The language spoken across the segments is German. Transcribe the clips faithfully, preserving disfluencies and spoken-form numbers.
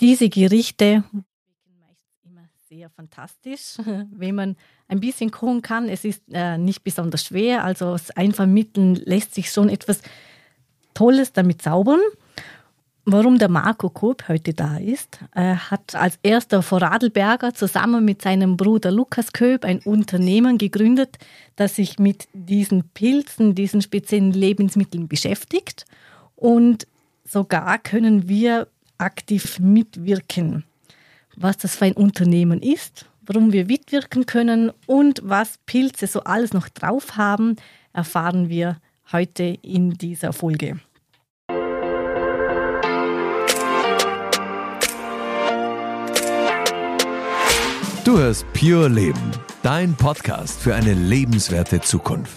diese Gerichte sind meistens immer sehr fantastisch, wenn man ein bisschen kochen kann. Es ist äh, nicht besonders schwer, also aus einfachen Mitteln lässt sich schon etwas Tolles damit zaubern. Warum der Marco Köb heute da ist, er hat als erster Vorarlberger zusammen mit seinem Bruder Lukas Köb ein Unternehmen gegründet, das sich mit diesen Pilzen, diesen speziellen Lebensmitteln beschäftigt. Und sogar können wir aktiv mitwirken. Was das für ein Unternehmen ist, warum wir mitwirken können und was Pilze so alles noch drauf haben, erfahren wir heute in dieser Folge. Du hörst Pure Leben, dein Podcast für eine lebenswerte Zukunft.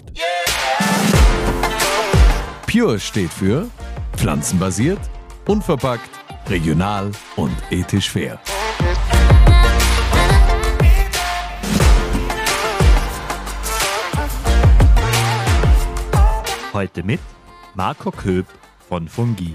Pure steht für pflanzenbasiert, unverpackt, regional und ethisch fair. Heute mit Marco Köb von Fungi.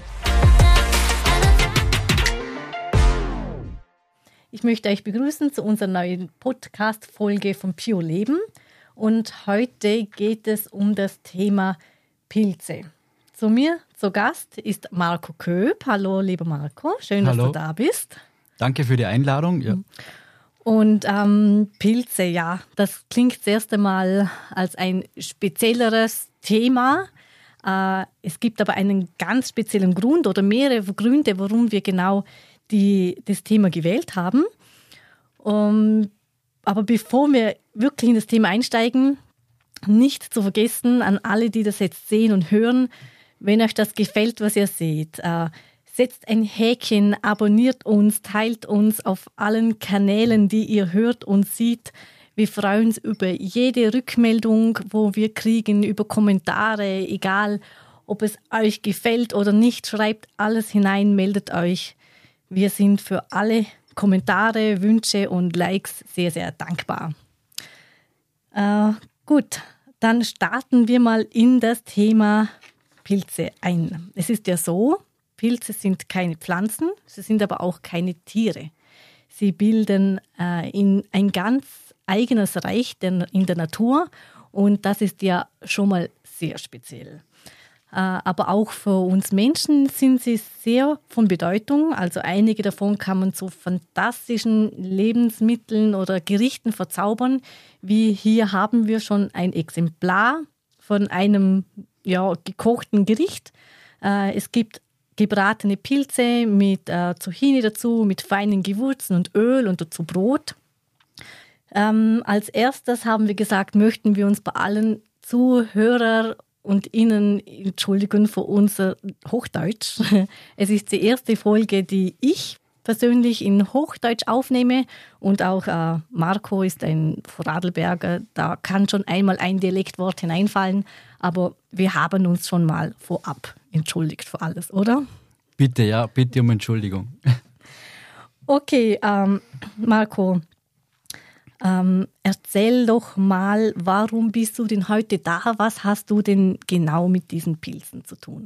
Ich möchte euch begrüßen zu unserer neuen Podcast-Folge von Pure Leben. Und heute geht es um das Thema Pilze. Zu mir zu Gast ist Marco Köb. Hallo, lieber Marco. Schön, Hallo. dass du da bist. Danke für die Einladung. Ja. Und ähm, Pilze, ja, das klingt das erste Mal als ein spezielleres Thema. Äh, es gibt aber einen ganz speziellen Grund oder mehrere Gründe, warum wir genau die das Thema gewählt haben. Um, aber bevor wir wirklich in das Thema einsteigen, nicht zu vergessen an alle, die das jetzt sehen und hören, wenn euch das gefällt, was ihr seht, äh, setzt ein Häkchen, abonniert uns, teilt uns auf allen Kanälen, die ihr hört und seht. Wir freuen uns über jede Rückmeldung, wo wir kriegen, über Kommentare, egal ob es euch gefällt oder nicht, schreibt alles hinein, meldet euch. Wir sind für alle Kommentare, Wünsche und Likes sehr, sehr dankbar. Äh, gut, dann starten wir mal in das Thema Pilze ein. Es ist ja so, Pilze sind keine Pflanzen, sie sind aber auch keine Tiere. Sie bilden äh, in ein ganz eigenes Reich in der Natur und das ist ja schon mal sehr speziell. Aber auch für uns Menschen sind sie sehr von Bedeutung. Also einige davon kann man zu fantastischen Lebensmitteln oder Gerichten verzaubern. Wie hier haben wir schon ein Exemplar von einem ja, gekochten Gericht. Es gibt gebratene Pilze mit Zucchini dazu, mit feinen Gewürzen und Öl und dazu Brot. Als erstes haben wir gesagt, möchten wir uns bei allen Zuhörern und Ihnen entschuldigen für unser Hochdeutsch. Es ist die erste Folge, die ich persönlich in Hochdeutsch aufnehme und auch äh, Marco ist ein Vorarlberger, da kann schon einmal ein Dialektwort hineinfallen, aber wir haben uns schon mal vorab entschuldigt für alles, oder? Bitte, ja, bitte um Entschuldigung. Okay, ähm, Marco, Ähm, erzähl doch mal, warum bist du denn heute da? Was hast du denn genau mit diesen Pilzen zu tun?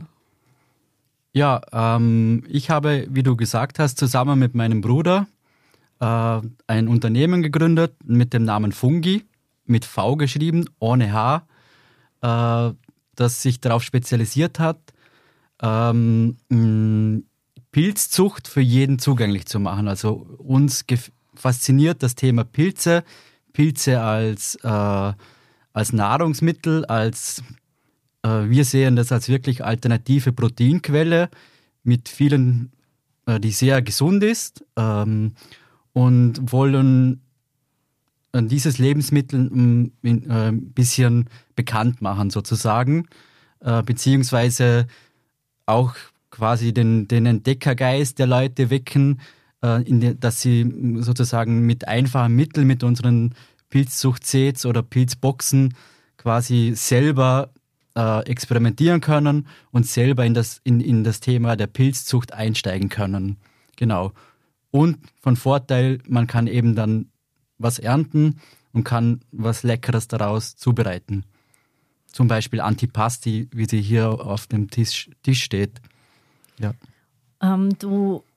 Ja, ähm, ich habe, wie du gesagt hast, zusammen mit meinem Bruder äh, ein Unternehmen gegründet mit dem Namen Fungi, mit V geschrieben, ohne H, äh, das sich darauf spezialisiert hat, ähm, mh, Pilzzucht für jeden zugänglich zu machen. Also uns gef- fasziniert das Thema Pilze, Pilze als, äh, als Nahrungsmittel, als äh, wir sehen das als wirklich alternative Proteinquelle mit vielen, äh, die sehr gesund ist ähm, und wollen äh, dieses Lebensmittel ein äh, bisschen bekannt machen sozusagen, äh, beziehungsweise auch quasi den, den Entdeckergeist der Leute wecken, In de, dass sie sozusagen mit einfachen Mitteln, mit unseren Pilzzucht-Sets oder Pilzboxen quasi selber äh, experimentieren können und selber in das, in, in das Thema der Pilzzucht einsteigen können. Genau. Und von Vorteil, man kann eben dann was ernten und kann was Leckeres daraus zubereiten. Zum Beispiel Antipasti, wie sie hier auf dem Tisch, Tisch steht. Ja. Ähm, du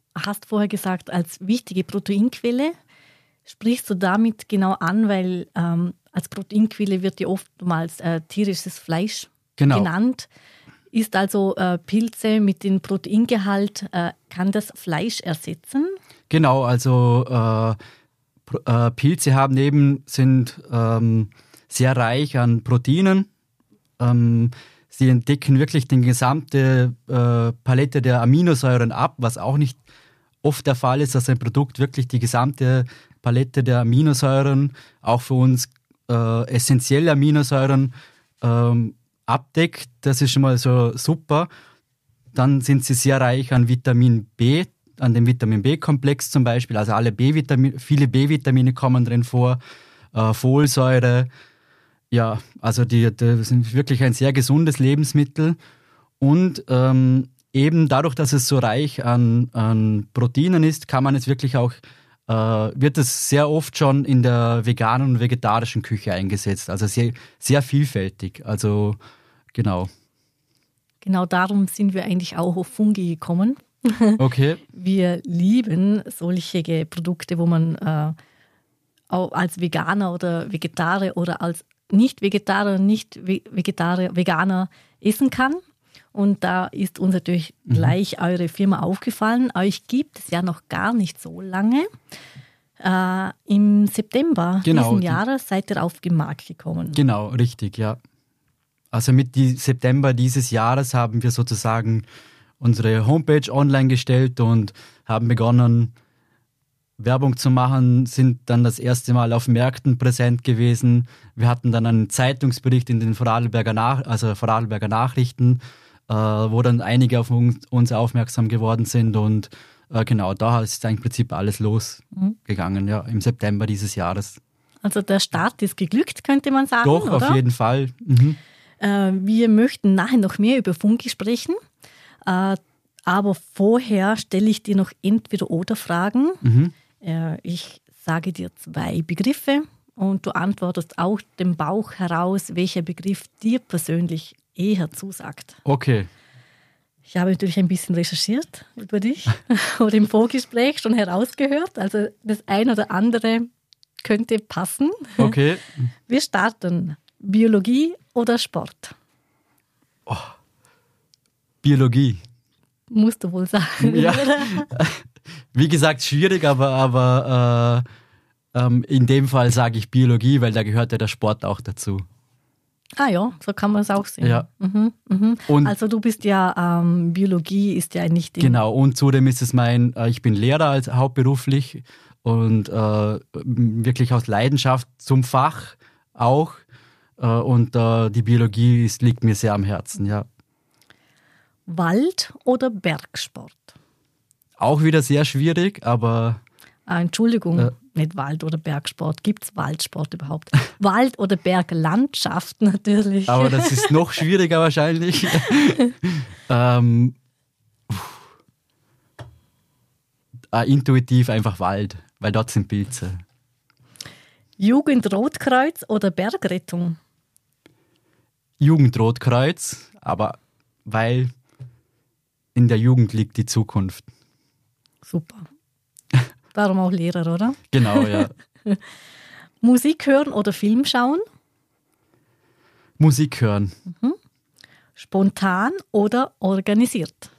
hast vorher gesagt, als wichtige Proteinquelle. Sprichst du damit genau an, weil ähm, als Proteinquelle wird ja oftmals äh, tierisches Fleisch Genau. genannt. Ist also äh, Pilze mit dem Proteingehalt, äh, kann das Fleisch ersetzen? Genau, also äh, Pro- äh, Pilze haben eben, sind ähm, sehr reich an Proteinen. Ähm, sie entdecken wirklich die gesamte äh, Palette der Aminosäuren ab, was auch nicht oft der Fall ist, dass ein Produkt wirklich die gesamte Palette der Aminosäuren, auch für uns äh, essentielle Aminosäuren, ähm, abdeckt. Das ist schon mal so super. Dann sind sie sehr reich an Vitamin B, an dem Vitamin B-Komplex zum Beispiel. Also alle B-Vitamine, viele B-Vitamine kommen drin vor, äh, Folsäure. Ja, also die, die sind wirklich ein sehr gesundes Lebensmittel. Und ähm, eben dadurch, dass es so reich an, an Proteinen ist, kann man es wirklich auch, äh, wird es sehr oft schon in der veganen und vegetarischen Küche eingesetzt. Also sehr, sehr vielfältig. Also genau. Genau darum sind wir eigentlich auch auf Fungi gekommen. Okay. Wir lieben solche Produkte, wo man äh, auch als Veganer oder Vegetarier oder als Nicht-Vegetarier, Nicht-Vegetarier, Veganer essen kann. Und da ist uns natürlich mhm. gleich eure Firma aufgefallen. Euch gibt es ja noch gar nicht so lange. Äh, Im September Genau, diesen die- Jahres seid ihr auf den Markt gekommen. Genau, richtig, ja. Also mit die September dieses Jahres haben wir sozusagen unsere Homepage online gestellt und haben begonnen, Werbung zu machen, sind dann das erste Mal auf Märkten präsent gewesen. Wir hatten dann einen Zeitungsbericht in den Vorarlberger, Nach also Vorarlberger Nachrichten, äh, wo dann einige auf uns, uns aufmerksam geworden sind und äh, genau, da ist im Prinzip alles losgegangen, ja, im September dieses Jahres. Also der Start ist geglückt, könnte man sagen, Doch, oder? auf jeden Fall. Mhm. Äh, wir möchten nachher noch mehr über Fungi sprechen. Äh, aber vorher stelle ich dir noch Entweder-Oder-Fragen. Mhm. Äh, ich sage dir zwei Begriffe und du antwortest auch dem Bauch heraus, welcher Begriff dir persönlich eher zusagt. Okay. Ich habe natürlich ein bisschen recherchiert über dich oder im Vorgespräch schon herausgehört. Also das eine oder andere könnte passen. Okay. Wir starten. Biologie oder Sport? Biologie. Musst du wohl sagen. Ja. Oder? Wie gesagt, schwierig, aber, aber äh, ähm, in dem Fall sage ich Biologie, weil da gehört ja der Sport auch dazu. Ah ja, so kann man es auch sehen. Ja. Mhm, mhm. Und Also du bist ja, ähm, Biologie ist ja nicht... im- genau, und zudem ist es mein, äh, ich bin Lehrer als hauptberuflich und äh, wirklich aus Leidenschaft zum Fach auch. Äh, und äh, die Biologie ist, liegt mir sehr am Herzen, ja. Wald- oder Bergsport? Auch wieder sehr schwierig, aber Ah, Entschuldigung, Äh. nicht Wald- oder Bergsport. Gibt es Waldsport überhaupt? Wald- oder Berglandschaft natürlich. Aber das ist noch schwieriger wahrscheinlich. ähm, äh, intuitiv einfach Wald, weil dort sind Pilze. Jugendrotkreuz oder Bergrettung? Jugendrotkreuz, aber weil in der Jugend liegt die Zukunft. Super. Darum auch Lehrer, oder? Genau, ja. Musik hören oder Film schauen? Musik hören. Spontan oder organisiert?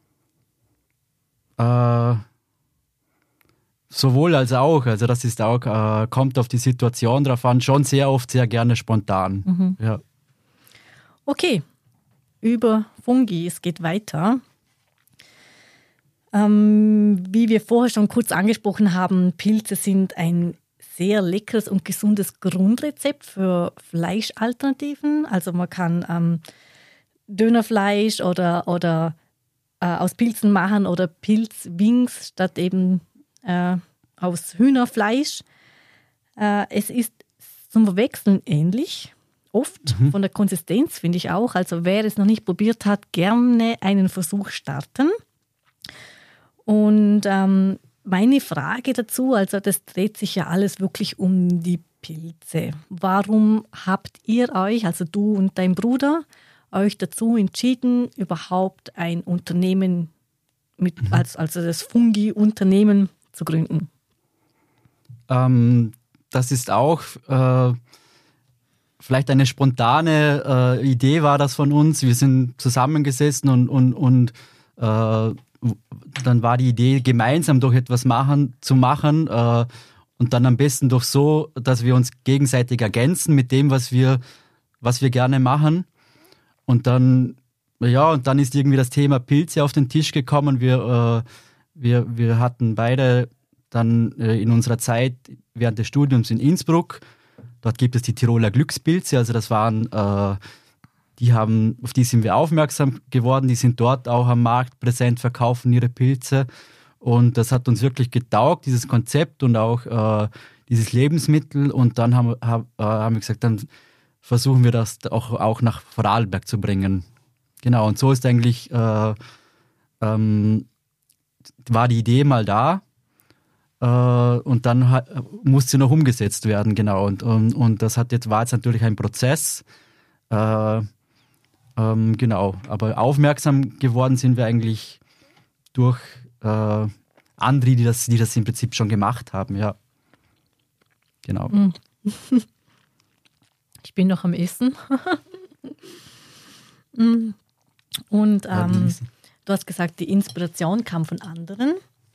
Äh, sowohl als auch. Also das ist auch, äh, kommt auf die Situation drauf an. Schon sehr oft sehr gerne spontan. Ja. Okay, über Fungi, es geht weiter. Ähm, wie wir vorher schon kurz angesprochen haben, Pilze sind ein sehr leckeres und gesundes Grundrezept für Fleischalternativen. Also man kann ähm, Dönerfleisch oder, oder äh, aus Pilzen machen oder Pilzwings statt eben äh, aus Hühnerfleisch. Äh, es ist zum Verwechseln ähnlich. Oft von der Konsistenz finde ich auch. Also wer es noch nicht probiert hat, gerne einen Versuch starten. Und ähm, meine Frage dazu, also das dreht sich ja alles wirklich um die Pilze. Warum habt ihr euch, also du und dein Bruder, euch dazu entschieden, überhaupt ein Unternehmen mit, mhm. als, also das Fungi-Unternehmen zu gründen? Ähm, das ist auch äh, vielleicht eine spontane äh, Idee war das von uns. Wir sind zusammengesessen und, und, und äh, dann war die Idee, gemeinsam durch etwas machen, zu machen äh, und dann am besten doch so, dass wir uns gegenseitig ergänzen mit dem, was wir, was wir gerne machen. Und dann, ja, und dann ist irgendwie das Thema Pilze auf den Tisch gekommen. Wir, äh, wir, wir hatten beide dann äh, in unserer Zeit während des Studiums in Innsbruck, dort gibt es die Tiroler Glückspilze, also das waren äh, Die haben, auf die sind wir aufmerksam geworden, die sind dort auch am Markt präsent, verkaufen ihre Pilze und das hat uns wirklich getaugt, dieses Konzept und auch äh, dieses Lebensmittel und dann haben, hab, äh, haben wir gesagt, dann versuchen wir das auch, auch nach Vorarlberg zu bringen. Genau, und so ist eigentlich, äh, ähm, war die Idee mal da äh, und dann ha, musste sie noch umgesetzt werden, genau, und, und, und das hat jetzt, war jetzt natürlich ein Prozess, äh, Ähm, genau, aber aufmerksam geworden sind wir eigentlich durch äh, andere, die das, die das im Prinzip schon gemacht haben, ja. Genau. Ich bin noch am Essen. Und ähm, du hast gesagt, die Inspiration kam von anderen.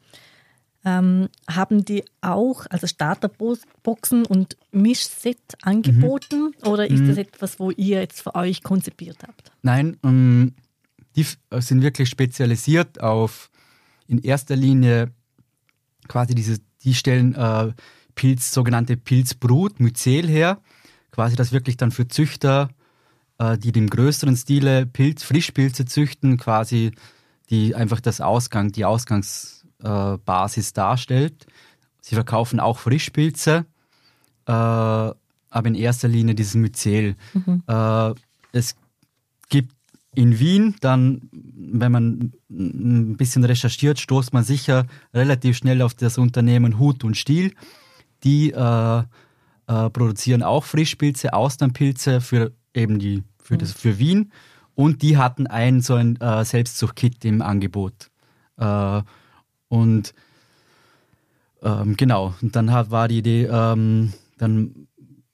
Ähm, haben die auch, also Starterboxen und Mischset angeboten mhm. oder ist mhm. das etwas, wo ihr jetzt für euch konzipiert habt? Nein, ähm, die f- sind wirklich spezialisiert auf in erster Linie quasi diese, die stellen äh, Pilz, sogenannte Pilzbrut, Myzel her, quasi das wirklich dann für Züchter, äh, die im größeren Stile Pilz, Frischpilze züchten, quasi die einfach das Ausgang, die Ausgangs Basis darstellt. Sie verkaufen auch Frischpilze, äh, aber in erster Linie dieses Myzel. Mhm. Äh, es gibt in Wien dann, wenn man ein bisschen recherchiert, stoßt man sicher relativ schnell auf das Unternehmen Hut und Stiel. Die äh, äh, produzieren auch Frischpilze, Austernpilze für eben die für, mhm. das, für Wien und die hatten ein so ein äh, Selbstzuchtkit im Angebot. Äh, Und ähm, genau, und dann hat, war die Idee, ähm, dann,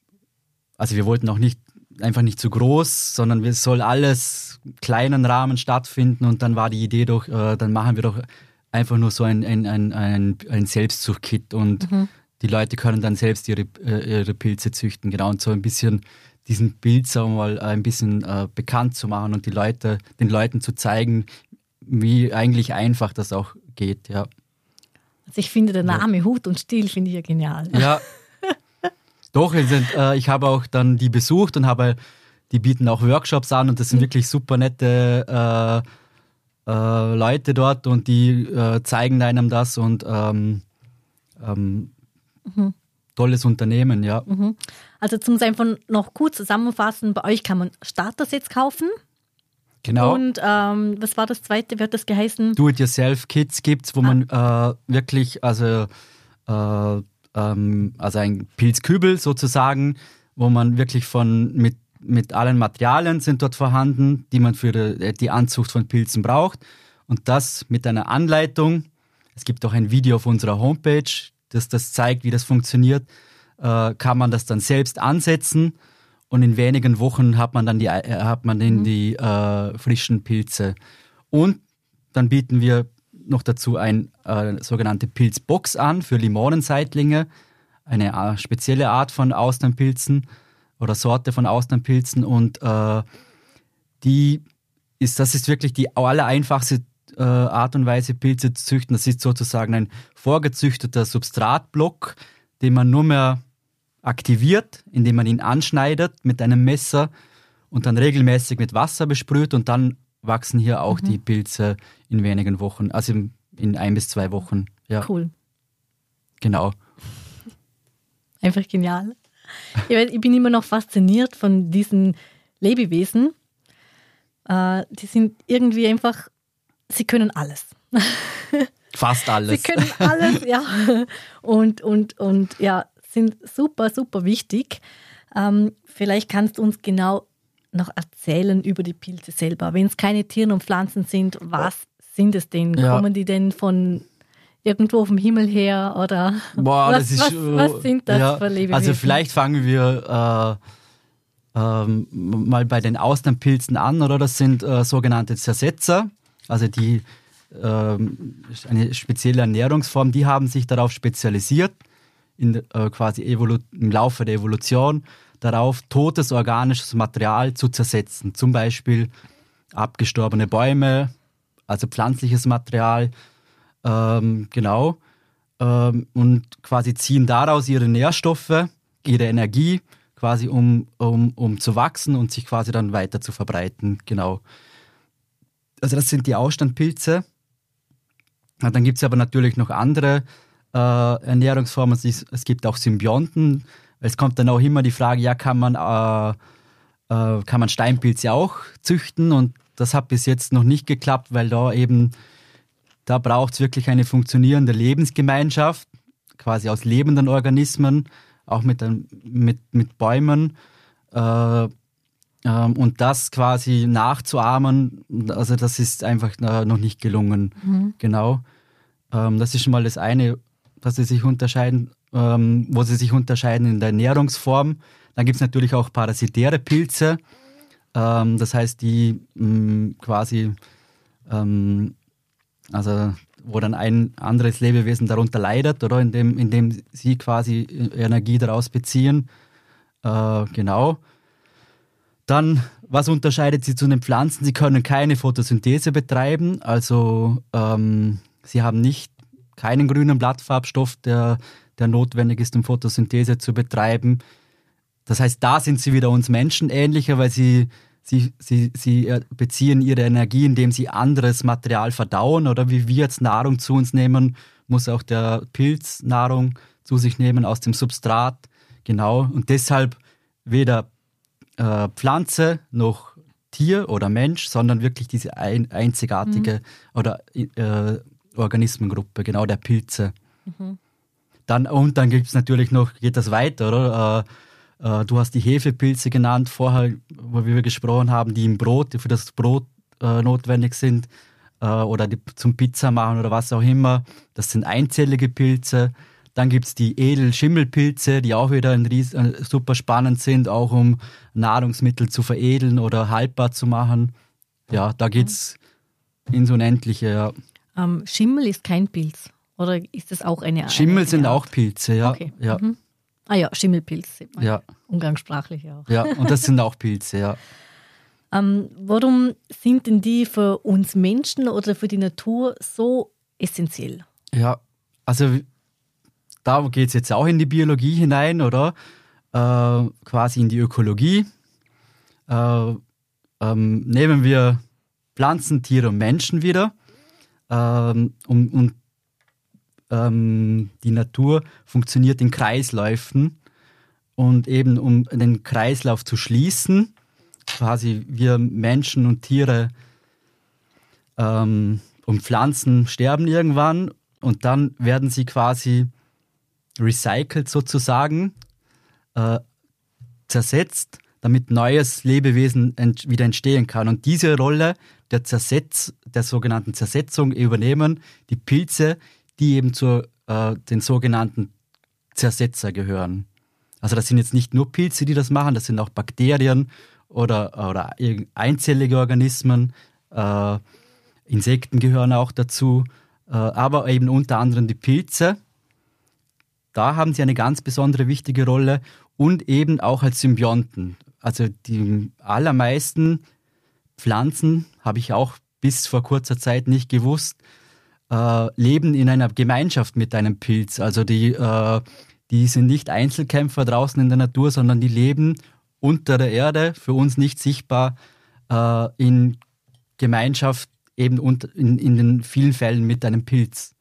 also wir wollten auch nicht, einfach nicht zu groß, sondern es soll alles kleinen Rahmen stattfinden und dann war die Idee doch, äh, dann machen wir doch einfach nur so ein, ein, ein, ein, ein Selbstzuchtkit und mhm. die Leute können dann selbst ihre, äh, ihre Pilze züchten, genau, und so ein bisschen diesen Bild, sagen wir mal, ein bisschen äh, bekannt zu machen und die Leute, den Leuten zu zeigen, wie eigentlich einfach das auch geht, ja. Also ich finde, der Name ja. Hut und Stiel finde ich ja genial. Ja, doch, sind, äh, ich habe auch dann die besucht und habe, die bieten auch Workshops an und das sind mhm. wirklich super nette äh, äh, Leute dort und die äh, zeigen einem das und ähm, ähm, mhm. tolles Unternehmen, ja. Mhm. Also zum einfach noch kurz zusammenfassen, bei euch kann man Starter-Sets kaufen. Genau. Und ähm, was war das zweite? Wie hat das geheißen? Do-it-yourself-Kits gibt es, wo ah. man äh, wirklich, also, äh, ähm, also ein Pilzkübel sozusagen, wo man wirklich von mit, mit allen Materialien sind dort vorhanden, die man für die, die Anzucht von Pilzen braucht. Und das mit einer Anleitung. Es gibt auch ein Video auf unserer Homepage, das das zeigt, wie das funktioniert. Äh, kann man das dann selbst ansetzen. Und in wenigen Wochen hat man dann die, hat man dann die äh, frischen Pilze. Und dann bieten wir noch dazu eine äh, sogenannte Pilzbox an für Limonenseitlinge. Eine äh, spezielle Art von Austernpilzen oder Sorte von Austernpilzen. Und äh, die ist, das ist wirklich die allereinfachste äh, Art und Weise, Pilze zu züchten. Das ist sozusagen ein vorgezüchteter Substratblock, den man nur mehr aktiviert, indem man ihn anschneidet mit einem Messer und dann regelmäßig mit Wasser besprüht und dann wachsen hier auch mhm. die Pilze in wenigen Wochen, also in, in ein bis zwei Wochen. Ja. Cool. Genau. Einfach genial. Ich bin immer noch fasziniert von diesen Lebewesen. Die sind irgendwie einfach, sie können alles. Fast alles. Sie können alles, ja. Und, und, und ja, sind super, super wichtig. Ähm, vielleicht kannst du uns genau noch erzählen über die Pilze selber. Wenn es keine Tiere und Pflanzen sind, was sind es denn? Ja. Kommen die denn von irgendwo vom Himmel her oder Boah, was, das ist, was, was sind das ja, für Lebewesen? Also vielleicht fangen wir äh, ähm, mal bei den Austernpilzen an, oder? Das sind äh, sogenannte Zersetzer, also die ähm, eine spezielle Ernährungsform, die haben sich darauf spezialisiert, in, äh, quasi Evolu- im Laufe der Evolution, darauf totes organisches Material zu zersetzen, zum Beispiel abgestorbene Bäume, also pflanzliches Material, ähm, genau, ähm, und quasi ziehen daraus ihre Nährstoffe, ihre Energie, quasi um, um, um zu wachsen und sich quasi dann weiter zu verbreiten, genau. Also das sind die Austernpilze. Und dann gibt es aber natürlich noch andere äh, Ernährungsformen, es, ist, es gibt auch Symbionten. Es kommt dann auch immer die Frage, ja, kann man, äh, äh, kann man Steinpilze auch züchten? Und das hat bis jetzt noch nicht geklappt, weil da eben Da braucht es wirklich eine funktionierende Lebensgemeinschaft, quasi aus lebenden Organismen, auch mit, mit, mit Bäumen. Äh, ähm, und das quasi nachzuahmen, also das ist einfach äh, noch nicht gelungen. Mhm. Genau. Ähm, das ist schon mal das eine, was sie sich unterscheiden, ähm, wo sie sich unterscheiden in der Ernährungsform. Dann gibt es natürlich auch parasitäre Pilze. Ähm, das heißt, die mh, quasi ähm, Also wo dann ein anderes Lebewesen darunter leidet, oder indem, indem sie quasi Energie daraus beziehen. Äh, genau. Dann, was unterscheidet sie zu den Pflanzen? Sie können keine Photosynthese betreiben, also ähm, sie haben nicht keinen grünen Blattfarbstoff, der, der notwendig ist, um Photosynthese zu betreiben. Das heißt, da sind sie wieder uns Menschen ähnlicher, weil sie Sie, sie, sie beziehen ihre Energie, indem sie anderes Material verdauen, oder wie wir jetzt Nahrung zu uns nehmen, muss auch der Pilz Nahrung zu sich nehmen aus dem Substrat. Genau. Und deshalb weder äh, Pflanze noch Tier oder Mensch, sondern wirklich diese ein, einzigartige mhm. oder äh, Organismengruppe, genau, der Pilze. Mhm. Dann, und dann gibt es natürlich noch, geht das weiter, oder? Äh, Du hast die Hefepilze genannt vorher, wo wir gesprochen haben, die im Brot, die für das Brot äh, notwendig sind äh, oder die zum Pizza machen oder was auch immer. Das sind einzellige Pilze. Dann gibt es die Edelschimmelpilze, die auch wieder ein Ries- äh, super spannend sind, auch um Nahrungsmittel zu veredeln oder haltbar zu machen. Ja, da geht es ins Unendliche. Ja. Ähm, Schimmel ist kein Pilz, oder ist das auch eine Art? Schimmel sind auch Pilze, ja. Okay. ja. Mhm. Ah ja, Schimmelpilz, sieht man. Ja. Umgangssprachlich auch. Ja, und das sind auch Pilze, ja. ähm, warum sind denn die für uns Menschen oder für die Natur so essentiell? Ja, also da geht es jetzt auch in die Biologie hinein, oder? Äh, quasi in die Ökologie. Äh, ähm, nehmen wir Pflanzen, Tiere und Menschen wieder. Ähm, und, und die Natur funktioniert in Kreisläufen, und eben um den Kreislauf zu schließen, quasi wir Menschen und Tiere ähm, und Pflanzen sterben irgendwann und dann werden sie quasi recycelt sozusagen, äh, zersetzt, damit neues Lebewesen ent- wieder entstehen kann. Und diese Rolle der, Zersetz, der sogenannten Zersetzung übernehmen die Pilze, die eben zu äh, den sogenannten Zersetzer gehören. Also das sind jetzt nicht nur Pilze, die das machen, das sind auch Bakterien oder, oder einzellige Organismen. Äh, Insekten gehören auch dazu, äh, aber eben unter anderem die Pilze. Da haben sie eine ganz besondere wichtige Rolle und eben auch als Symbionten. Also die allermeisten Pflanzen, habe ich auch bis vor kurzer Zeit nicht gewusst, Äh, leben in einer Gemeinschaft mit einem Pilz. Also die, äh, die sind nicht Einzelkämpfer draußen in der Natur, sondern die leben unter der Erde, für uns nicht sichtbar, äh, in Gemeinschaft, eben unter, in, in den vielen Fällen mit einem Pilz,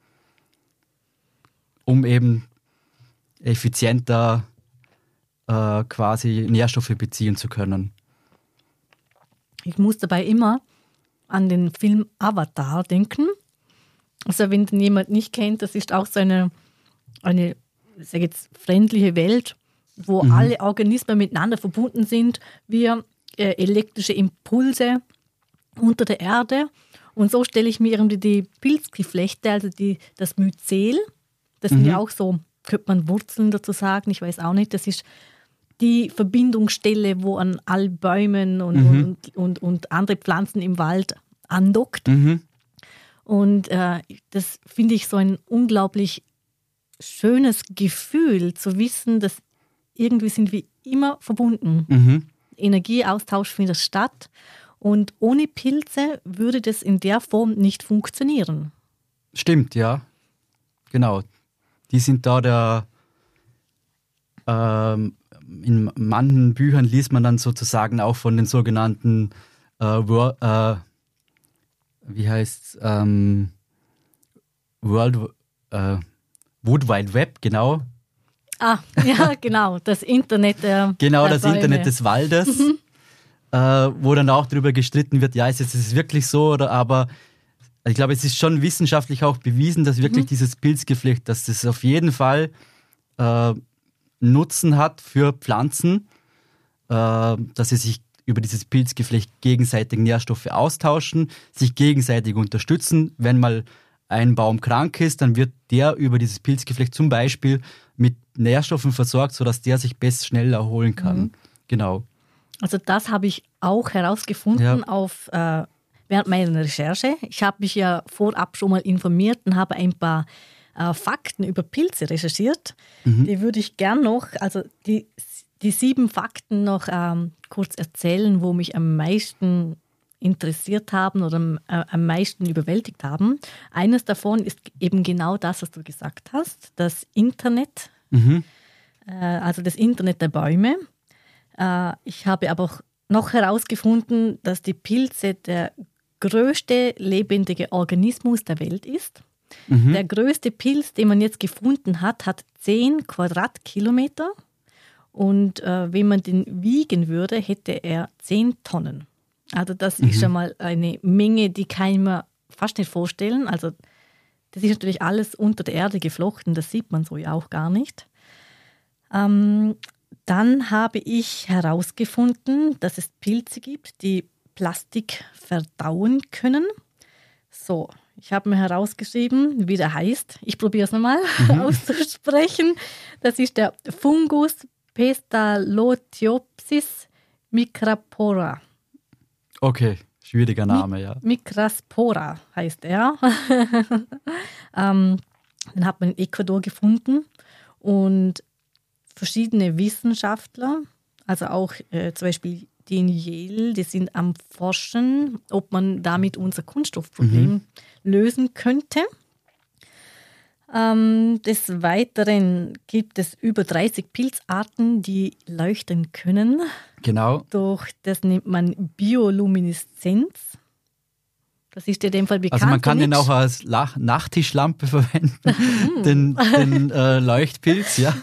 um eben effizienter äh, quasi Nährstoffe beziehen zu können. Ich muss dabei immer an den Film Avatar denken. Also wenn den jemand nicht kennt, das ist auch so eine, eine ich sage jetzt, friendliche Welt, wo mhm. alle Organismen miteinander verbunden sind, wie äh, elektrische Impulse unter der Erde. Und so stelle ich mir irgendwie die Pilzgeflechte, also die, das Myzel, das Mhm. sind ja auch so, könnte man Wurzeln dazu sagen, ich weiß auch nicht, das ist die Verbindungsstelle, wo an all Bäumen und, Mhm. und, und, und andere Pflanzen im Wald andockt. Mhm. Und äh, das finde ich so ein unglaublich schönes Gefühl, zu wissen, dass irgendwie sind wir immer verbunden. Mhm. Energieaustausch findet statt. Und ohne Pilze würde das in der Form nicht funktionieren. Stimmt, ja. Genau. Die sind da der, ähm, in manchen Büchern liest man dann sozusagen auch von den sogenannten, äh, Wor- äh, wie heißt ähm, World, äh, Wood Wide Web, genau. Ah, ja, genau, das Internet der Genau, der das Bäume. Internet des Waldes, äh, wo dann auch darüber gestritten wird, ja, ist es ist es wirklich so, oder aber ich glaube, es ist schon wissenschaftlich auch bewiesen, dass wirklich dieses Pilzgeflecht, dass das auf jeden Fall äh, Nutzen hat für Pflanzen, äh, dass sie sich über dieses Pilzgeflecht gegenseitig Nährstoffe austauschen, sich gegenseitig unterstützen. Wenn mal ein Baum krank ist, dann wird der über dieses Pilzgeflecht zum Beispiel mit Nährstoffen versorgt, sodass der sich besser schnell erholen kann. Mhm. Genau. Also das habe ich auch herausgefunden Ja. auf, äh, während meiner Recherche. Ich habe mich ja vorab schon mal informiert und habe ein paar äh, Fakten über Pilze recherchiert. Mhm. Die würde ich gern noch, also die, die sieben Fakten noch ähm, kurz erzählen, wo mich am meisten interessiert haben oder am, äh, am meisten überwältigt haben. Eines davon ist eben genau das, was du gesagt hast, das Internet, Mhm. äh, also das Internet der Bäume. Äh, ich habe aber auch noch herausgefunden, dass die Pilze der größte lebendige Organismus der Welt ist. Mhm. Der größte Pilz, den man jetzt gefunden hat, hat zehn Quadratkilometer. Und äh, wenn man den wiegen würde, hätte er zehn Tonnen. Also das Mhm. ist schon mal eine Menge, die kann ich mir fast nicht vorstellen. Also das ist natürlich alles unter der Erde geflochten, das sieht man so ja auch gar nicht. Ähm, dann habe ich herausgefunden, dass es Pilze gibt, die Plastik verdauen können. So, ich habe mir herausgeschrieben, wie der heißt. Ich probiere es nochmal auszusprechen. Das ist der Fungus Pestalotiopsis micraspora. Okay, schwieriger Name, ja. Micraspora heißt er. ähm, den hat man in Ecuador gefunden und verschiedene Wissenschaftler, also auch äh, zum Beispiel die in Yale, die sind am Forschen, ob man damit unser Kunststoffproblem Mhm. lösen könnte. Ähm, des Weiteren gibt es über dreißig Pilzarten, die leuchten können. Genau. Durch das nennt man Biolumineszenz. Das ist in dem Fall bekannt. Also man kann den nicht? auch als Lach- Nachttischlampe verwenden, den, den äh, Leuchtpilz, ja.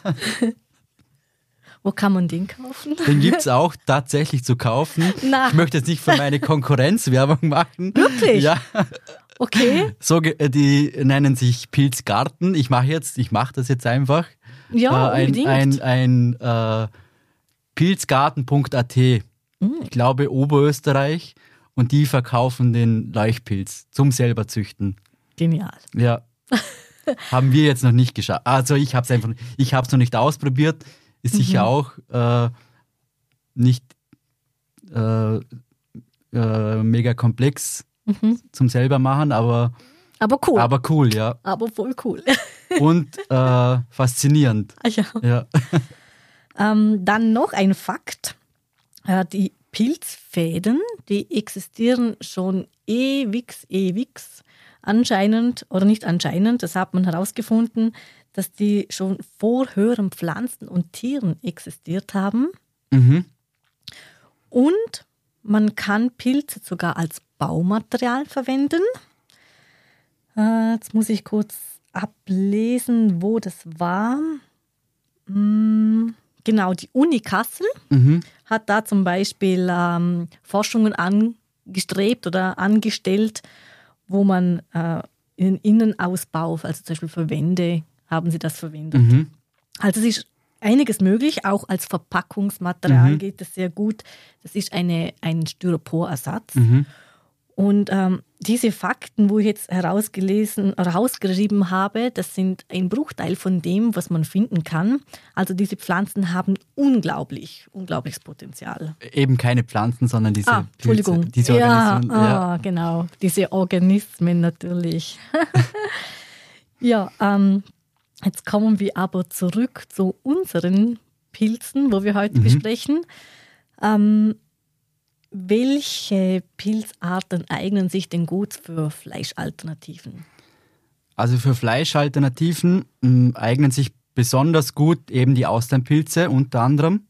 Wo kann man den kaufen? Den gibt es auch tatsächlich zu kaufen. Na. Ich möchte jetzt nicht für meine Konkurrenz Werbung machen. Wirklich? Ja, Okay. so, ge- äh, die nennen sich Pilzgarten. Ich mache jetzt, ich mache das jetzt einfach. Ja, äh, ein unbedingt. ein, ein äh, pilzgarten punkt a t. Mhm. Ich glaube Oberösterreich. Und die verkaufen den Leuchtpilz zum selber züchten. Genial. Ja. Haben wir jetzt noch nicht geschafft. Also ich habe es einfach, ich habe es noch nicht ausprobiert. Ist sicher auch äh, nicht äh, äh, mega komplex Mhm. zum selber machen, aber, Aber cool. aber cool, ja. Aber voll cool. Und äh, faszinierend. Ah ja. Ja. Ähm, dann noch ein Fakt. Äh, die Pilzfäden, die existieren schon ewig, ewig. Anscheinend, oder nicht anscheinend, das hat man herausgefunden, dass die schon vor höheren Pflanzen und Tieren existiert haben. Mhm. Und man kann Pilze sogar als Baumaterial verwenden. Äh, jetzt muss ich kurz ablesen, wo das war. Hm, genau, die Uni Kassel Mhm. hat da zum Beispiel ähm, Forschungen angestrebt oder angestellt, wo man äh, in den Innenausbau, also zum Beispiel für Wände, haben sie das verwendet. Mhm. Also es ist einiges möglich, auch als Verpackungsmaterial Mhm. geht es sehr gut. Das ist eine, ein Styroporersatz. Mhm. Und ähm, diese Fakten, wo ich jetzt herausgelesen, herausgeschrieben habe, das sind ein Bruchteil von dem, was man finden kann. Also diese Pflanzen haben unglaublich, unglaubliches Potenzial. Eben keine Pflanzen, sondern diese Ah, Entschuldigung. Pilze, diese ja, Organismen. ah, genau. Diese Organismen natürlich. ja, ähm, jetzt kommen wir aber zurück zu unseren Pilzen, wo wir heute Mhm. besprechen. Ähm, welche Pilzarten eignen sich denn gut für Fleischalternativen? Also für Fleischalternativen mh, eignen sich besonders gut eben die Austernpilze unter anderem,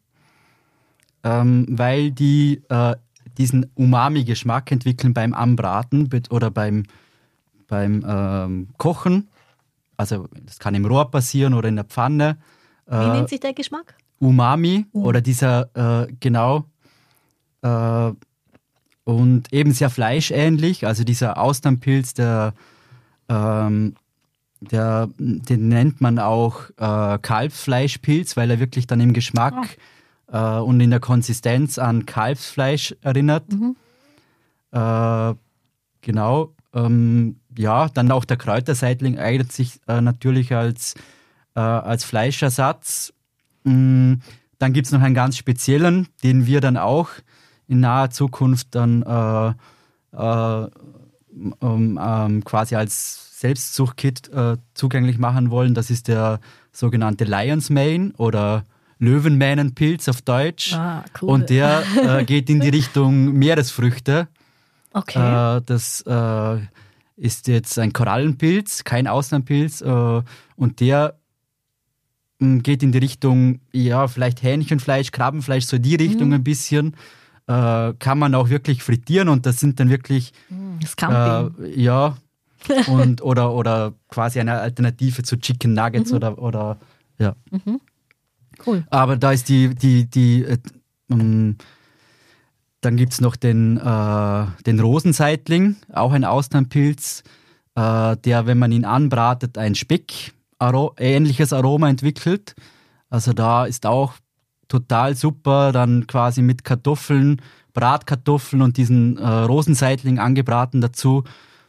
ähm, weil die äh, diesen Umami-Geschmack entwickeln beim Anbraten bet- oder beim, beim ähm, Kochen. Also das kann im Rohr passieren oder in der Pfanne. Wie Äh, nennt sich der Geschmack? Umami Um. oder dieser, äh, genau, äh, und eben sehr fleischähnlich, also dieser Austernpilz, der, ähm, der, den nennt man auch äh, Kalbsfleischpilz, weil er wirklich dann im Geschmack äh, und in der Konsistenz an Kalbsfleisch erinnert. Mhm. Äh, genau, ähm, ja, dann auch der Kräuterseitling eignet sich äh, natürlich als, äh, als Fleischersatz. Mm, Dann gibt es noch einen ganz speziellen, den wir dann auch in naher Zukunft dann äh, äh, um, ähm, quasi als Selbstzuchtkit äh, zugänglich machen wollen. Das ist der sogenannte Lion's Mane oder Löwenmänenpilz auf Deutsch. Ah, cool. Und der äh, geht in die Richtung Meeresfrüchte. Okay. Äh, das äh, ist jetzt ein Korallenpilz, kein Austernpilz. Äh, und der mh, geht in die Richtung, ja, vielleicht Hähnchenfleisch, Krabbenfleisch, so die Richtung Mhm. ein bisschen. Äh, kann man auch wirklich frittieren und das sind dann wirklich, Das Camping. äh, ja, und, oder, oder quasi eine Alternative zu Chicken Nuggets Mhm. oder, oder, ja. Cool. Aber da ist die, die, die, äh, ähm, dann gibt es noch den, äh, den Rosenseitling, auch ein Austernpilz, äh, der, wenn man ihn anbratet, ein Speck Aro- ähnliches Aroma entwickelt. Also da ist auch total super, dann quasi mit Kartoffeln, Bratkartoffeln und diesen äh, Rosenseitling angebraten dazu.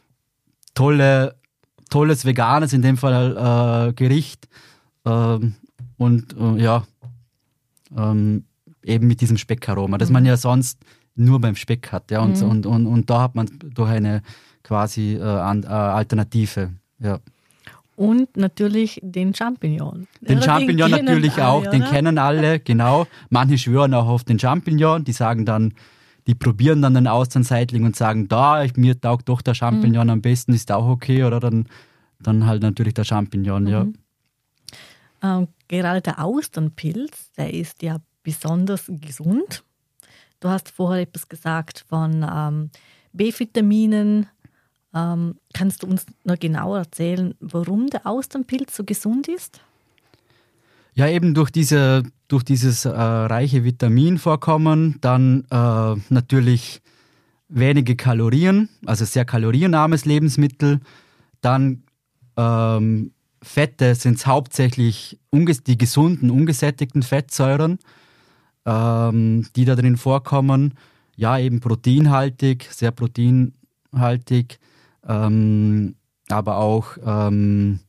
Tolle, tolles veganes, in dem Fall äh, Gericht. Ähm, und äh, ja, ähm, eben mit diesem Speckaroma, das man ja sonst nur beim Speck hat. Ja, und, Mhm. und, und, und da hat man durch eine quasi äh, an, äh, Alternative. Ja. Und natürlich den Champignon. Den Oder Champignon kennen natürlich alle, auch, den oder? kennen alle, genau. Manche schwören auch auf den Champignon, die sagen dann, die probieren dann den Austernseitling und sagen, da, ich, mir taugt doch der Champignon Mhm. am besten, ist auch okay, oder dann, dann halt natürlich der Champignon, ja. Mhm. Ähm, gerade der Austernpilz, der ist ja besonders gesund. Du hast vorher etwas gesagt von ähm, B-Vitaminen. Ähm, kannst du uns noch genauer erzählen, warum der Austernpilz so gesund ist? Ja, eben durch, diese, durch dieses äh, reiche Vitaminvorkommen, dann äh, natürlich wenige Kalorien, also sehr kalorienarmes Lebensmittel, dann ähm, Fette sind es hauptsächlich unges- die gesunden, ungesättigten Fettsäuren, ähm, die da drin vorkommen. Ja, eben proteinhaltig, sehr proteinhaltig, ähm, aber auch, ähm,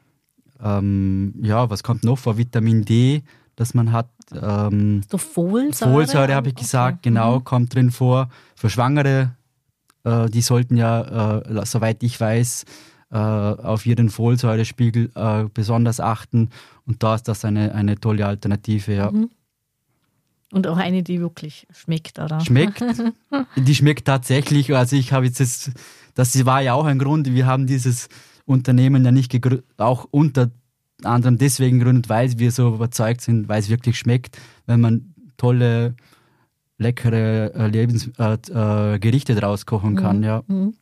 ähm, ja, was kommt noch vor? Vitamin D, das man hat. Ähm, So Folsäure? Folsäure habe ich Okay. gesagt, genau, Mhm. kommt drin vor. Für Schwangere, äh, die sollten ja, äh, soweit ich weiß, äh, auf ihren Folsäurespiegel äh, besonders achten. Und da ist das eine, eine tolle Alternative, ja. Mhm. Und auch eine, die wirklich schmeckt, oder? Schmeckt, die schmeckt tatsächlich. Also ich habe jetzt, das, das war ja auch ein Grund, wir haben dieses Unternehmen ja nicht gegründet, auch unter anderem deswegen gegründet, weil wir so überzeugt sind, weil es wirklich schmeckt, wenn man tolle, leckere äh, Lebens äh, äh, Gerichte draus kochen kann, ja. Mhm.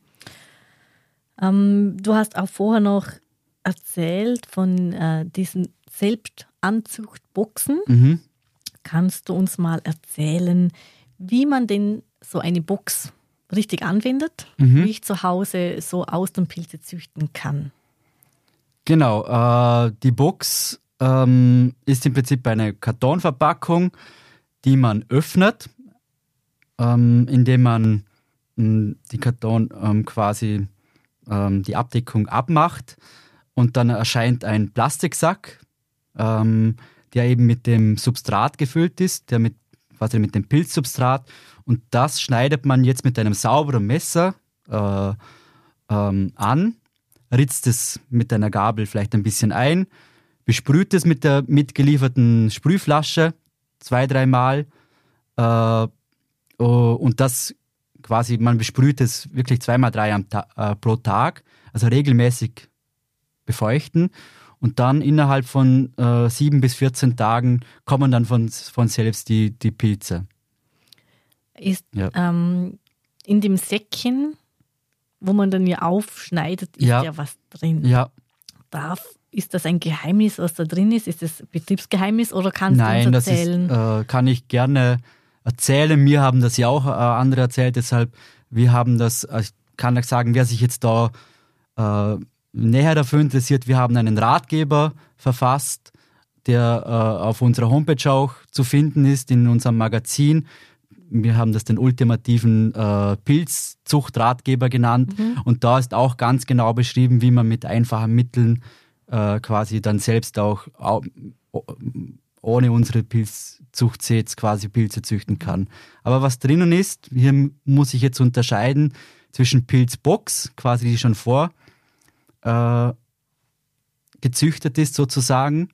Ähm, du hast auch vorher noch erzählt von äh, diesen Selbstanzuchtboxen. Mhm. Kannst du uns mal erzählen, wie man denn so eine Box richtig anwendet, Mhm. wie ich zu Hause so Austernpilze züchten kann? Genau, äh, die Box ähm, ist im Prinzip eine Kartonverpackung, die man öffnet, ähm, indem man die Karton ähm, quasi ähm, die Abdeckung abmacht und dann erscheint ein Plastiksack, ähm, der eben mit dem Substrat gefüllt ist, der mit, quasi mit dem Pilzsubstrat, und das schneidet man jetzt mit einem sauberen Messer äh, ähm, an, ritzt es mit einer Gabel vielleicht ein bisschen ein, besprüht es mit der mitgelieferten Sprühflasche zwei, dreimal äh, und das quasi, man besprüht es wirklich zweimal, drei am Ta- äh, pro Tag, also regelmäßig befeuchten, und dann innerhalb von äh, sieben bis vierzehn Tagen kommen dann von, von selbst die, die Pilze. Ist Ja. ähm, in dem Säckchen, wo man dann ja aufschneidet, ist Ja. ja, was drin. Ja, Darf, ist das ein Geheimnis, was da drin ist? Ist das Betriebsgeheimnis oder kannst nein, du uns das ist, erzählen? äh, kann ich gerne erzählen. Mir haben das ja auch äh, andere erzählt, deshalb, wir haben das, äh, ich kann euch sagen, wer sich jetzt da äh, näher dafür interessiert, wir haben einen Ratgeber verfasst, der äh, auf unserer Homepage auch zu finden ist, in unserem Magazin. Wir haben das den ultimativen äh, Pilzzuchtratgeber genannt, Mhm. und da ist auch ganz genau beschrieben, wie man mit einfachen Mitteln äh, quasi dann selbst auch au- ohne unsere Pilzzuchtsets quasi Pilze züchten kann. Aber was drinnen ist, hier muss ich jetzt unterscheiden zwischen Pilzbox, quasi die schon vor äh, gezüchtet ist sozusagen.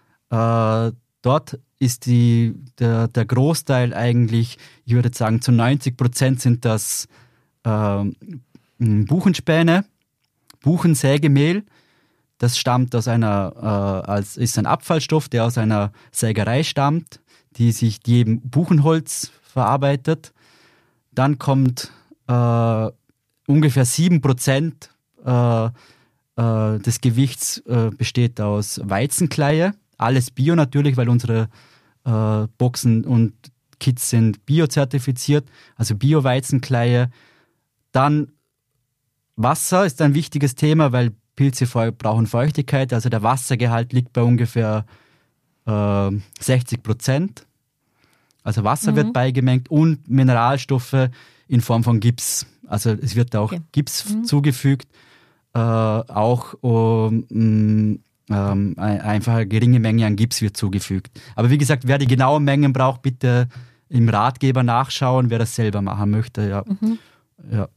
Äh, dort ist die, der, der Großteil eigentlich, ich würde sagen zu neunzig Prozent sind das äh, Buchenspäne, Buchensägemehl. Das stammt aus einer, äh, als, ist ein Abfallstoff, der aus einer Sägerei stammt, die sich die eben Buchenholz verarbeitet. Dann kommt äh, ungefähr sieben Prozent äh, äh, des Gewichts äh, besteht aus Weizenkleie. Alles Bio natürlich, weil unsere äh, Boxen und Kits sind biozertifiziert, also Bio-Weizenkleie. Dann Wasser ist ein wichtiges Thema, weil Pilze brauchen Feuchtigkeit, also der Wassergehalt liegt bei ungefähr äh, sechzig Prozent. Also Wasser Mhm. wird beigemengt und Mineralstoffe in Form von Gips. Also es wird auch Okay. Gips Mhm. zugefügt, äh, auch um, ähm, ein- einfach eine geringe Menge an Gips wird zugefügt. Aber wie gesagt, wer die genauen Mengen braucht, bitte im Ratgeber nachschauen, wer das selber machen möchte. Ja. Mhm. Ja.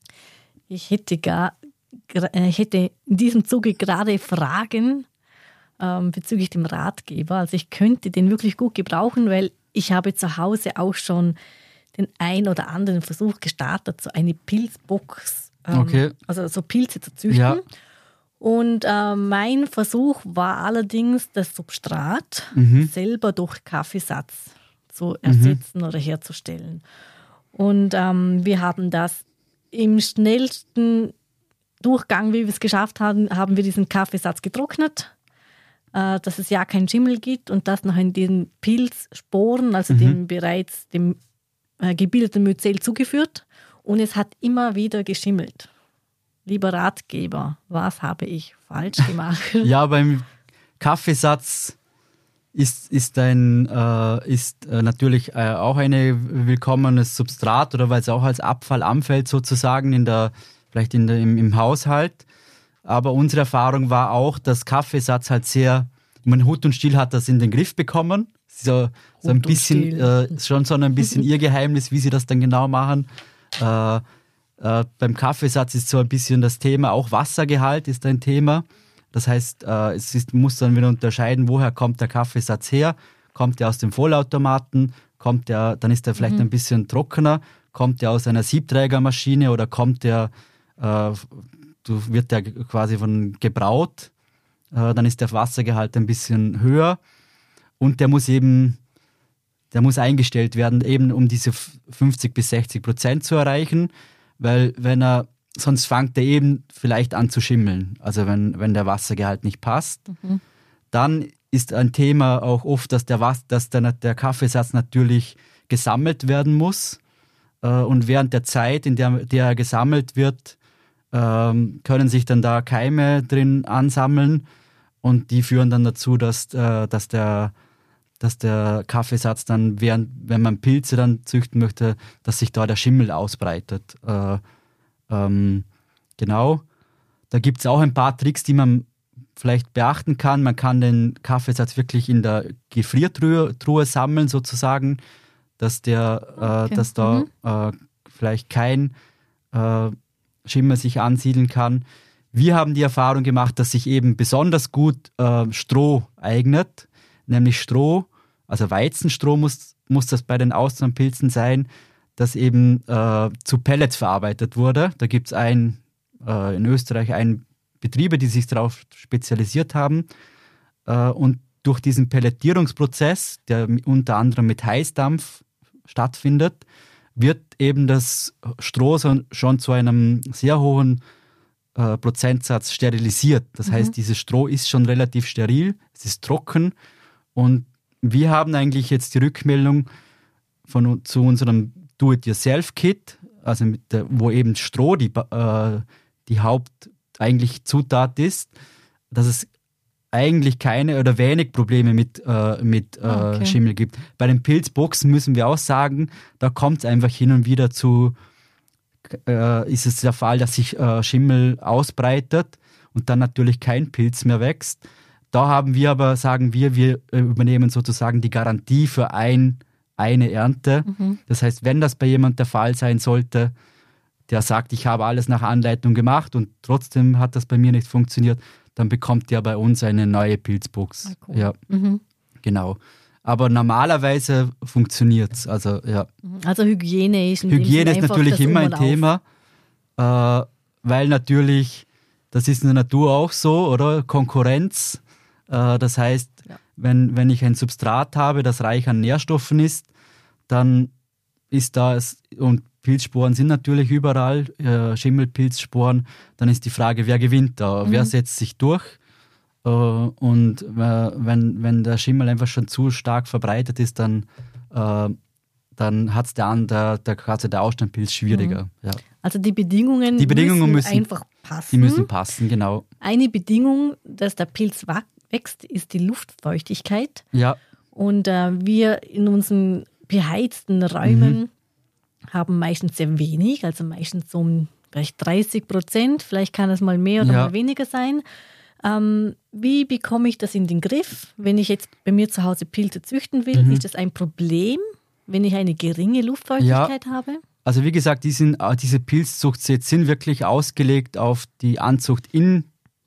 Ich hätte gar, gra- äh, hätte in diesem Zuge gerade Fragen ähm, bezüglich dem Ratgeber. Also ich könnte den wirklich gut gebrauchen, weil ich habe zu Hause auch schon den ein oder anderen Versuch gestartet, so eine Pilzbox, ähm, Okay. also so Pilze zu züchten. Ja. Und äh, mein Versuch war allerdings, das Substrat Mhm. selber durch Kaffeesatz zu ersetzen oder herzustellen. Und ähm, wir haben das im schnellsten Durchgang, wie wir es geschafft haben, haben wir diesen Kaffeesatz getrocknet, äh, dass es ja keinen Schimmel gibt und das noch in den Pilzsporen, also Mhm. dem bereits dem äh, gebildeten Myzel zugeführt, und es hat immer wieder geschimmelt. Lieber Ratgeber, was habe ich falsch gemacht? Ja, beim Kaffeesatz ist, ist, ein, äh, ist äh, natürlich äh, auch ein willkommenes Substrat, oder weil es auch als Abfall anfällt sozusagen, in der, vielleicht in der, im, im Haushalt. Aber unsere Erfahrung war auch, dass Kaffeesatz halt sehr, ich meine, Hut und Stiel hat das in den Griff bekommen. So, so ein Hut und bisschen, Stiel. äh, schon so ein bisschen ihr Geheimnis, wie sie das dann genau machen. Äh, Äh, beim Kaffeesatz ist so ein bisschen das Thema, auch Wassergehalt ist ein Thema. Das heißt, äh, es ist, muss dann wieder unterscheiden, woher kommt der Kaffeesatz her. Kommt der aus dem Vollautomaten, kommt der, dann ist der vielleicht ein bisschen trockener. Kommt der aus einer Siebträgermaschine oder kommt der, äh, du, wird der quasi von gebraut, äh, dann ist der Wassergehalt ein bisschen höher. Und der muss eben, der muss eingestellt werden, eben um diese fünfzig bis sechzig Prozent zu erreichen. Weil wenn er, sonst fängt er eben vielleicht an zu schimmeln, also wenn, wenn der Wassergehalt nicht passt. Mhm. Dann ist ein Thema auch oft, dass der, Was- dass der, der Kaffeesatz natürlich gesammelt werden muss. Äh, und während der Zeit, in der, der er gesammelt wird, ähm, können sich dann da Keime drin ansammeln, und die führen dann dazu, dass, äh, dass, der, dass der Kaffeesatz dann, während, wenn man Pilze dann züchten möchte, dass sich da der Schimmel ausbreitet. Äh, ähm, genau. Da gibt es auch ein paar Tricks, die man vielleicht beachten kann. Man kann den Kaffeesatz wirklich in der Gefriertruhe Truhe sammeln, sozusagen, dass, der, Okay. äh, dass da Mhm. äh, vielleicht kein äh, Schimmel sich ansiedeln kann. Wir haben die Erfahrung gemacht, dass sich eben besonders gut äh, Stroh eignet, nämlich Stroh, also Weizenstroh muss, muss das bei den Austernpilzen sein, das eben äh, zu Pellets verarbeitet wurde. Da gibt es ein, äh, in Österreich ein Betriebe, die sich darauf spezialisiert haben. Äh, und durch diesen Pelletierungsprozess, der unter anderem mit Heißdampf stattfindet, wird eben das Stroh so, schon zu einem sehr hohen äh, Prozentsatz sterilisiert. Das Mhm. heißt, dieses Stroh ist schon relativ steril, es ist trocken und wir haben eigentlich jetzt die Rückmeldung von, zu unserem Do-it-yourself-Kit, also mit der, wo eben Stroh die, äh, die Haupt eigentlich Zutat ist, dass es eigentlich keine oder wenig Probleme mit, äh, mit äh, Ah, okay. Schimmel gibt. Bei den Pilzboxen müssen wir auch sagen, da kommt es einfach hin und wieder zu, äh, ist es der Fall, dass sich äh, Schimmel ausbreitet und dann natürlich kein Pilz mehr wächst. Da haben wir aber, sagen wir, wir äh, übernehmen sozusagen die Garantie für ein, eine Ernte. Mhm. Das heißt, wenn das bei jemand der Fall sein sollte, der sagt, ich habe alles nach Anleitung gemacht und trotzdem hat das bei mir nicht funktioniert, dann bekommt der bei uns eine neue Pilzbox. Ah, cool. Ja, Mhm. genau. Aber normalerweise funktioniert es. Also, ja. Also Hygiene ist in dem Hygiene Sinn ist einfach natürlich das immer Um ein und Auf. Thema, äh, weil natürlich, das ist in der Natur auch so, oder? Konkurrenz. Äh, das heißt, Ja. wenn, wenn ich ein Substrat habe, das reich an Nährstoffen ist, dann ist da, es, und Pilzsporen sind natürlich überall, äh, Schimmelpilzsporen, dann ist die Frage, wer gewinnt da? Mhm. Wer setzt sich durch? Äh, und äh, wenn, wenn der Schimmel einfach schon zu stark verbreitet ist, dann, äh, dann hat es der, an- der, der, quasi der Ausstandpilz schwieriger. Ja. Also die Bedingungen, Die Bedingungen müssen- einfach passen. Die müssen passen, genau. Eine Bedingung, dass der Pilz wa- wächst, ist die Luftfeuchtigkeit. Ja, Und äh, wir in unseren beheizten Räumen Mhm. haben meistens sehr wenig, also meistens so um vielleicht dreißig Prozent. Vielleicht kann es mal mehr oder Ja. mal weniger sein. Ähm, wie bekomme ich das in den Griff? Wenn ich jetzt bei mir zu Hause Pilze züchten will, Mhm. ist das ein Problem, wenn ich eine geringe Luftfeuchtigkeit habe? also wie gesagt, die sind, äh, diese Pilzzuchtsets sind wirklich ausgelegt auf die Anzucht in,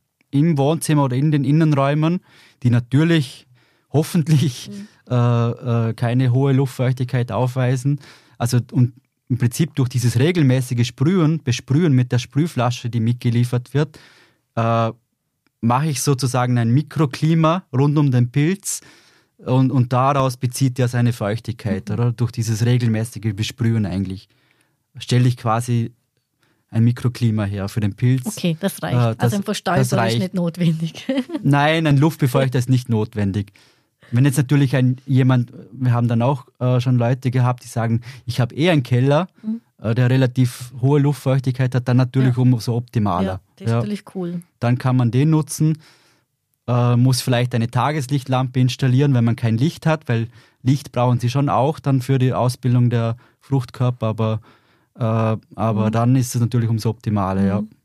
im Wohnzimmer oder in den Innenräumen, die natürlich hoffentlich äh, äh, keine hohe Luftfeuchtigkeit aufweisen. Also und im Prinzip durch dieses regelmäßige Sprühen, Besprühen mit der Sprühflasche, die mitgeliefert wird, äh, mache ich sozusagen ein Mikroklima rund um den Pilz und, und daraus bezieht er seine Feuchtigkeit, oder? Durch dieses regelmäßige Besprühen eigentlich stelle ich quasi ein Mikroklima her für den Pilz. Okay, das reicht. Äh, das- also ein das Verstäuber reicht. ist nicht notwendig. Nein, ein Luftbefeuchter ist nicht notwendig. Wenn jetzt natürlich ein jemand, wir haben dann auch äh, schon Leute gehabt, die sagen, ich habe eh einen Keller, Mhm. äh, der relativ hohe Luftfeuchtigkeit hat, dann natürlich Ja. umso optimaler. Ja, das ist Ja. natürlich cool. Dann kann man den nutzen, äh, muss vielleicht eine Tageslichtlampe installieren, wenn man kein Licht hat, weil Licht brauchen sie schon auch dann für die Ausbildung der Fruchtkörper, aber, äh, aber Mhm. dann ist es natürlich umso optimaler, ja. Mhm.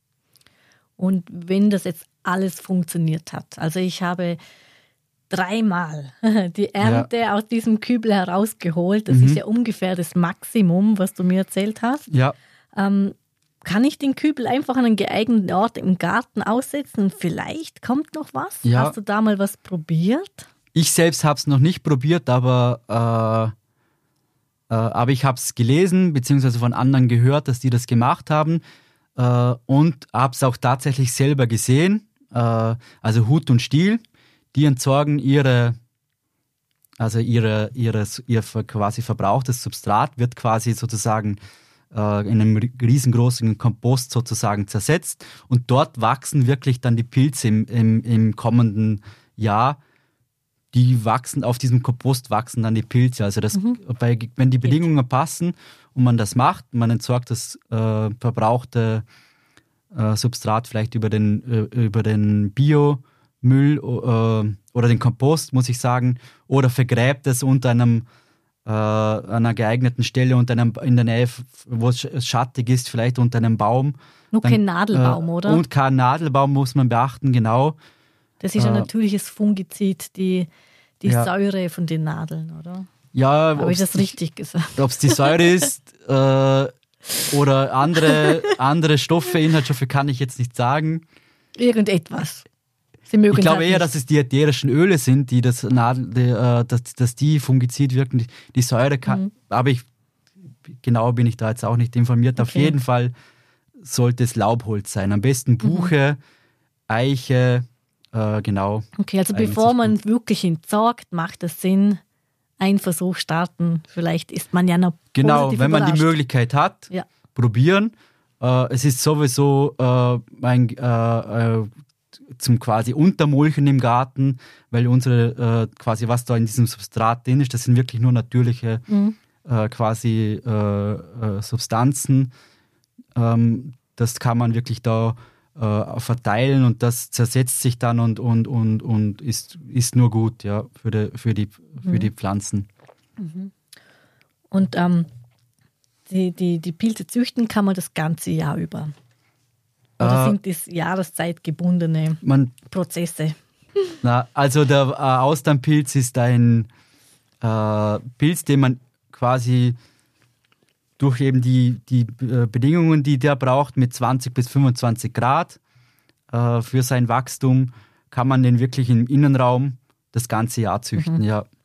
Und wenn das jetzt alles funktioniert hat, also ich habe dreimal die Ernte aus diesem Kübel herausgeholt, das Mhm. ist ja ungefähr das Maximum, was du mir erzählt hast. Ja, Ähm, kann ich den Kübel einfach an einen geeigneten Ort im Garten aussetzen und vielleicht kommt noch was? Ja. Hast du da mal was probiert? ich selbst habe es noch nicht probiert, aber, äh, äh, aber ich habe es gelesen, beziehungsweise von anderen gehört, dass die das gemacht haben äh, und habe es auch tatsächlich selber gesehen. Äh, also Hut und Stiel, die entsorgen ihre, also ihre, ihre, ihr ver- quasi verbrauchtes Substrat wird quasi sozusagen äh, in einem ri- riesengroßen Kompost sozusagen zersetzt und dort wachsen wirklich dann die Pilze im, im, im kommenden Jahr. Die wachsen, auf diesem Kompost wachsen dann die Pilze. Also das, bei, wenn die Bedingungen passen und man das macht, man entsorgt das äh, verbrauchte äh, Substrat vielleicht über den, äh, über den Bio Müll äh, oder den Kompost, muss ich sagen, oder vergräbt es unter einem äh, einer geeigneten Stelle unter einem, in der Nähe, wo es schattig ist, vielleicht unter einem Baum. Nur Dann, kein Nadelbaum, äh, oder? Und kein Nadelbaum muss man beachten, genau. Das ist ein äh, natürliches Fungizid, die, die ja. Säure von den Nadeln, oder? Ja, Habe ich das richtig gesagt? Ob es die Säure ist äh, oder andere, andere Stoffe, Inhaltsstoffe, kann ich jetzt nicht sagen. Irgendetwas. Sie mögen Ich glaube halt eher, nicht. dass es die ätherischen Öle sind, die das Nadel, die, äh, dass, dass die Fungizid wirken. Die, die Säure kann, Mhm. aber ich genau bin ich da jetzt auch nicht informiert. Auf Okay. jeden Fall sollte es Laubholz sein. Am besten Buche, Eiche, äh, genau. Okay, also eignet bevor sich man gut. wirklich entsorgt, macht es Sinn, einen Versuch starten. Vielleicht ist man ja noch Genau, positiv wenn man die überrascht. Möglichkeit hat, Ja. probieren. Äh, es ist sowieso äh, ein, äh, äh, zum quasi Untermulchen im Garten, weil unsere, äh, quasi was da in diesem Substrat drin ist, das sind wirklich nur natürliche Mhm. äh, quasi äh, äh, Substanzen. Ähm, das kann man wirklich da äh, verteilen und das zersetzt sich dann und, und, und, und ist, ist nur gut, ja, für die, für die, für Mhm. die Pflanzen. Und ähm, die, die, die Pilze züchten kann man das ganze Jahr über. Oder Äh, sind das jahreszeitgebundene Man Prozesse? Na, also der äh, Austernpilz ist ein äh, Pilz, den man quasi durch eben die, die äh, Bedingungen, die der braucht, mit zwanzig bis fünfundzwanzig Grad äh, für sein Wachstum, kann man den wirklich im Innenraum das ganze Jahr züchten. Mhm. Ja.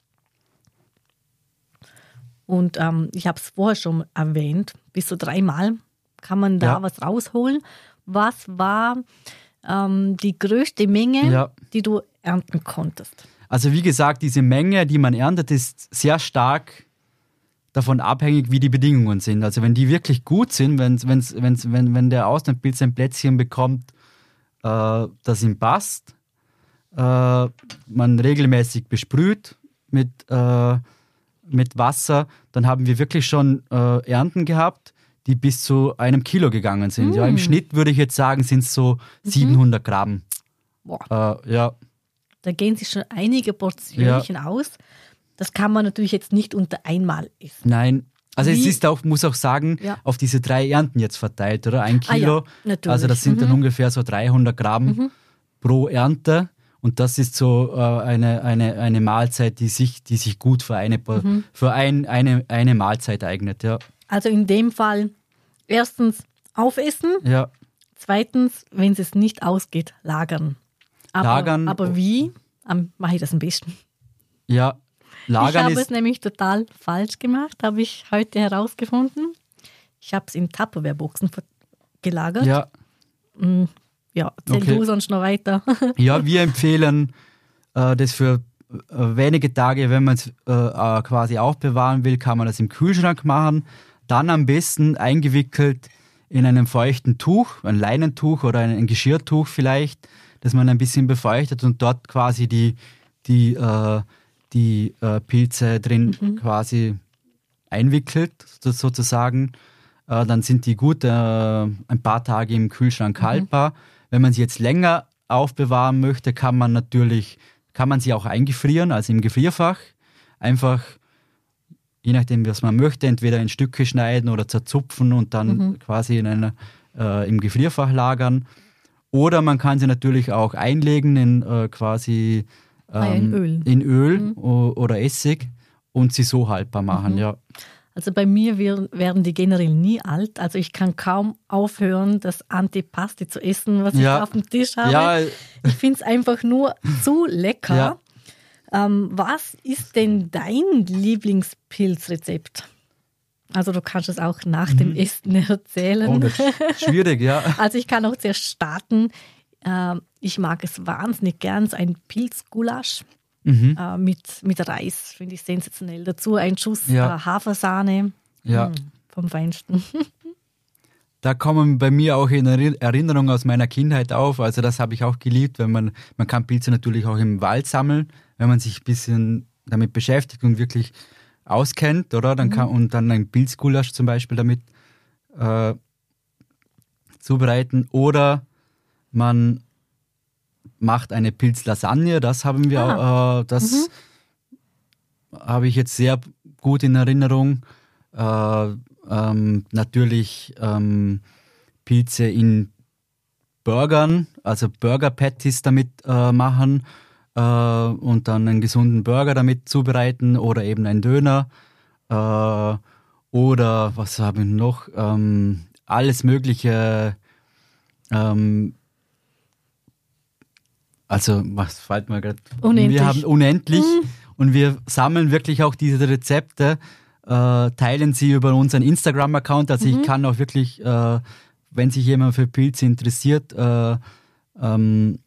Und ähm, ich habe es vorher schon erwähnt, bis zu dreimal kann man da Ja. was rausholen. Was war ähm, die größte Menge, Ja. die du ernten konntest? Also wie gesagt, diese Menge, die man erntet, ist sehr stark davon abhängig, wie die Bedingungen sind. Also wenn die wirklich gut sind, wenn's, wenn's, wenn's, wenn, wenn der Austernpilz ein Plätzchen bekommt, äh, das ihm passt, äh, man regelmäßig besprüht mit, äh, mit Wasser, dann haben wir wirklich schon äh, Ernten gehabt, die bis zu einem Kilo gegangen sind. Ja, im Schnitt würde ich jetzt sagen, sind es so siebenhundert Gramm. Boah. Äh, ja, Da gehen sich schon einige Portionchen aus. Das kann man natürlich jetzt nicht unter einmal essen. nein. Also es Wie- ist auch, muss auch sagen, Ja. auf diese drei Ernten jetzt verteilt, oder? Ein Ah ja, Kilo. natürlich. Also das sind dann ungefähr so dreihundert Gramm pro Ernte. Und das ist so äh, eine, eine, eine Mahlzeit, die sich, die sich gut für eine, für ein, eine, eine Mahlzeit eignet. Ja. Also in dem Fall erstens aufessen, Ja. zweitens, wenn es nicht ausgeht, lagern. Aber, Lagern. aber wie ähm, mache ich das am besten? Ja. Ich Lagern habe es ist. nämlich total falsch gemacht, habe ich heute herausgefunden. Ich habe es in Tupperware-Boxen ver- gelagert. Ja. Ja, erzähl Okay. du sonst noch weiter. Ja, wir empfehlen äh, das für äh, wenige Tage, wenn man es äh, äh, quasi aufbewahren will, kann man das im Kühlschrank machen. Dann am besten eingewickelt in einem feuchten Tuch, ein Leinentuch oder ein, ein Geschirrtuch vielleicht, das man ein bisschen befeuchtet und dort quasi die, die, äh, die äh, Pilze drin quasi einwickelt, so, sozusagen. Äh, dann sind die gut äh, ein paar Tage im Kühlschrank haltbar. Wenn man sie jetzt länger aufbewahren möchte, kann man natürlich, kann man sie auch eingefrieren, also im Gefrierfach. Einfach, je nachdem, was man möchte, entweder in Stücke schneiden oder zerzupfen und dann quasi in einer, äh, im Gefrierfach lagern. Oder man kann sie natürlich auch einlegen in äh, quasi Ah ja, in ähm, Öl. in Öl o- oder Essig und sie so haltbar machen, ja. Also bei mir wir- werden die generell nie alt. Also ich kann kaum aufhören, das Antipasti zu essen, was Ja. ich auf dem Tisch habe. Ja, Ich finde es einfach nur zu lecker. Ja. Ähm, was ist denn dein Lieblingspilzrezept? Also du kannst es auch nach dem Essen erzählen. oh, das ist schwierig, ja. Also ich kann auch zuerst starten. Ähm, ich mag es wahnsinnig gern, so ein Pilzgulasch äh, mit, mit Reis, finde ich sensationell. Dazu ein Schuss Ja. äh, Hafersahne Ja. mm, vom Feinsten. Da kommen bei mir auch in Erinner- Erinnerungen aus meiner Kindheit auf. Also das habe ich auch geliebt, wenn man, man kann Pilze natürlich auch im Wald sammeln, wenn man sich ein bisschen damit beschäftigt und wirklich auskennt, oder? Dann kann, und dann ein Pilzgulasch zum Beispiel damit äh, zubereiten. Oder man macht eine Pilzlasagne. Das haben wir, ah. äh, das mhm. habe ich jetzt sehr gut in Erinnerung. Äh, ähm, natürlich ähm, Pilze in Burgern, also Burger Patties damit äh, machen äh, und dann einen gesunden Burger damit zubereiten oder eben einen Döner äh, oder was habe ich noch? Ähm, alles Mögliche. Ähm, also was fällt mir gerade? Unendlich. Wir haben unendlich mhm. und wir sammeln wirklich auch diese Rezepte, äh, teilen sie über unseren Instagram-Account. Also mhm. ich kann auch wirklich, äh, wenn sich jemand für Pilze interessiert, äh, ähm,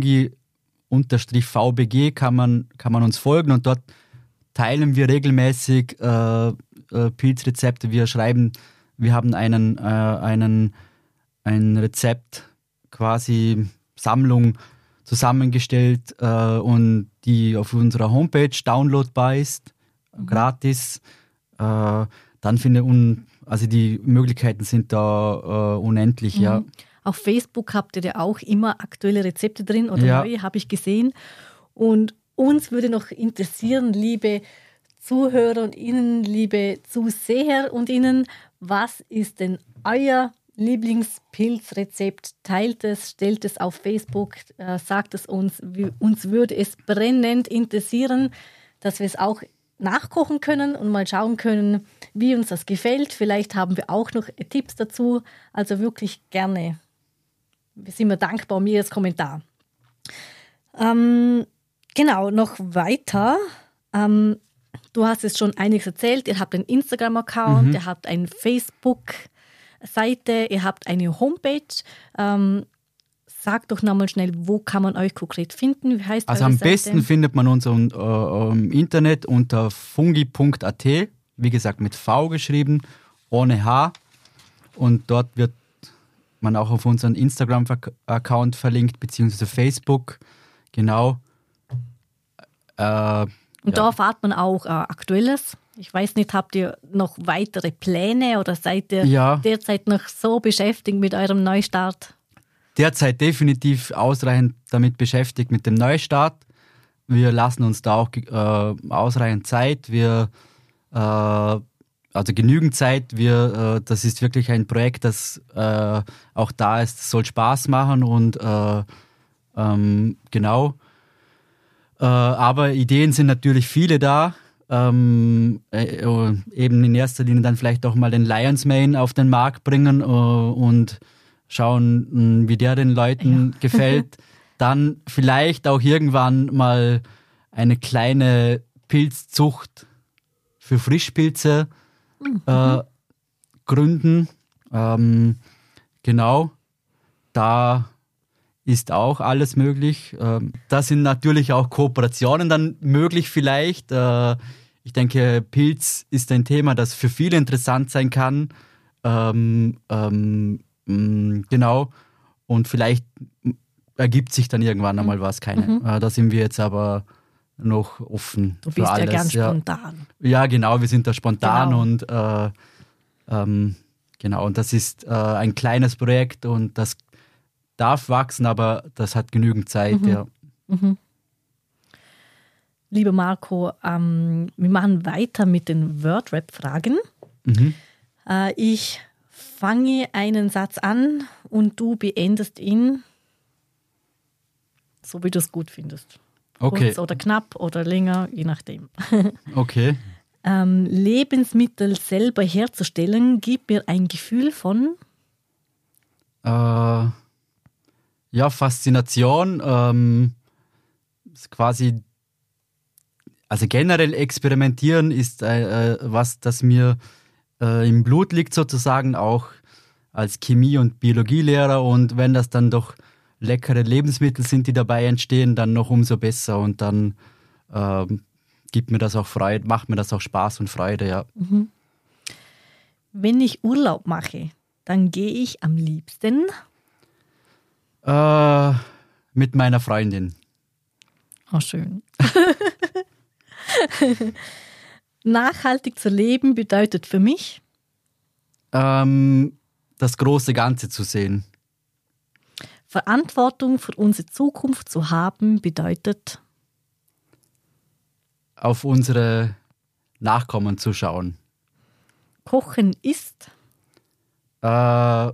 Fungi-V B G kann man, kann man uns folgen und dort teilen wir regelmäßig äh, äh, Pilzrezepte. Wir schreiben, wir haben einen, äh, einen ein Rezept, quasi Sammlung zusammengestellt äh, und die auf unserer Homepage downloadbar ist, mhm. gratis. Äh, dann finde ich, also die Möglichkeiten sind da äh, unendlich, mhm. ja. Auf Facebook habt ihr ja auch immer aktuelle Rezepte drin oder ja. neue, habe ich gesehen. Und uns würde noch interessieren, liebe Zuhörer und Ihnen, liebe Zuseher und Ihnen, was ist denn euer Lieblingspilzrezept? Teilt es, stellt es auf Facebook, äh, sagt es uns. Wir, uns würde es brennend interessieren, dass wir es auch nachkochen können und mal schauen können, wie uns das gefällt. Vielleicht haben wir auch noch Tipps dazu. Also wirklich gerne. Wir sind mir dankbar um jedes Kommentar. Ähm, genau, noch weiter. Ähm, du hast es schon einiges erzählt. Ihr habt einen Instagram-Account, mhm. ihr habt einen Facebook-Seite, ihr habt eine Homepage. Ähm, sag doch nochmal schnell, wo kann man euch konkret finden? Wie heißt also eure am Seite? besten findet man uns um, uh, im Internet unter fungi punkt a t, wie gesagt mit V geschrieben, ohne H. Und dort wird man auch auf unseren Instagram-Account verlinkt, beziehungsweise Facebook. Genau. Äh, Und ja. da erfahrt man auch äh, Aktuelles. Ich weiß nicht, habt ihr noch weitere Pläne oder seid ihr ja. derzeit noch so beschäftigt mit eurem Neustart? Derzeit definitiv ausreichend damit beschäftigt mit dem Neustart. Wir lassen uns da auch äh, ausreichend Zeit. Wir, äh, also genügend Zeit. Wir, äh, das ist wirklich ein Projekt, das äh, auch da ist, das soll Spaß machen und äh, ähm, genau. Äh, aber Ideen sind natürlich viele da. Ähm, äh, eben in erster Linie dann vielleicht auch mal den Lions Mane auf den Markt bringen äh, und schauen, wie der den Leuten ja. gefällt. Dann vielleicht auch irgendwann mal eine kleine Pilzzucht für Frischpilze mhm. äh, gründen. Ähm, genau, da ist auch alles möglich. Ähm, da sind natürlich auch Kooperationen dann möglich vielleicht. Äh, ich denke, Pilz ist ein Thema, das für viele interessant sein kann. Ähm, ähm, Genau. Und vielleicht ergibt sich dann irgendwann einmal was, keine. Mhm. Da sind wir jetzt aber noch offen du für bist alles. ja ganz ja. spontan. Ja, genau, wir sind da spontan genau. und äh, ähm, genau, und das ist äh, ein kleines Projekt und das darf wachsen, aber das hat genügend Zeit, mhm. ja. Mhm. Lieber Marco, ähm, wir machen weiter mit den Wordrap-Fragen. Mhm. Äh, ich fange einen Satz an und du beendest ihn, so wie du es gut findest. Okay. Kurz oder knapp oder länger, je nachdem. Okay. ähm, Lebensmittel selber herzustellen, gibt mir ein Gefühl von? Äh, ja, Faszination. Ähm, ist quasi, also generell experimentieren ist äh, was, das mir äh, im Blut liegt sozusagen, auch als Chemie- und Biologielehrer. Und wenn das dann doch leckere Lebensmittel sind, die dabei entstehen, dann noch umso besser. Und dann ähm, gibt mir das auch Freude, macht mir das auch Spaß und Freude, ja. Mhm. Wenn ich Urlaub mache, dann gehe ich am liebsten äh, mit meiner Freundin. Oh, schön. Nachhaltig zu leben bedeutet für mich? Ähm, das große Ganze zu sehen. Verantwortung für unsere Zukunft zu haben bedeutet, auf unsere Nachkommen zu schauen. Kochen ist Äh,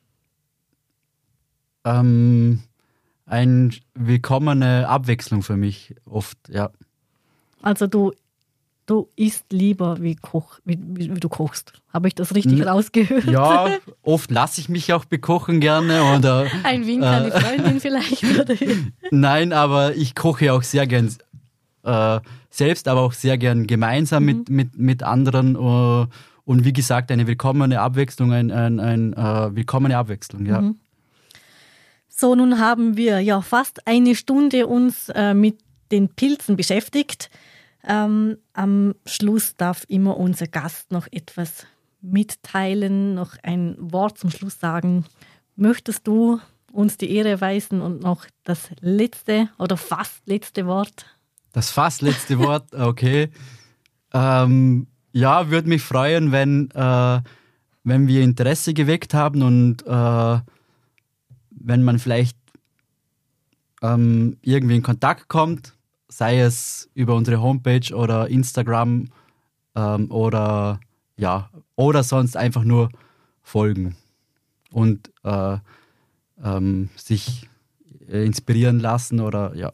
ähm, eine willkommene Abwechslung für mich oft, ja. Also du, du isst lieber, wie, Koch, wie, wie, wie du kochst. Habe ich das richtig N- rausgehört? Ja, oft lasse ich mich auch bekochen gerne. Oder, Ein Wink an die äh, Freundin vielleicht. Oder? Nein, aber ich koche auch sehr gern äh, selbst, aber auch sehr gern gemeinsam Mhm. mit, mit, mit anderen. Äh, und wie gesagt, eine willkommene Abwechslung, ein, ein, ein äh, willkommene Abwechslung, ja. Mhm. So, nun haben wir ja fast eine Stunde uns äh, mit den Pilzen beschäftigt. Ähm, am Schluss darf immer unser Gast noch etwas mitteilen, noch ein Wort zum Schluss sagen. Möchtest du uns die Ehre erweisen und noch das letzte oder fast letzte Wort? Das fast letzte Wort, okay. Ähm, ja, würde mich freuen, wenn, äh, wenn wir Interesse geweckt haben und äh, wenn man vielleicht ähm, irgendwie in Kontakt kommt, sei es über unsere Homepage oder Instagram ähm, oder ja, oder sonst einfach nur folgen und äh, ähm, sich äh, inspirieren lassen oder ja.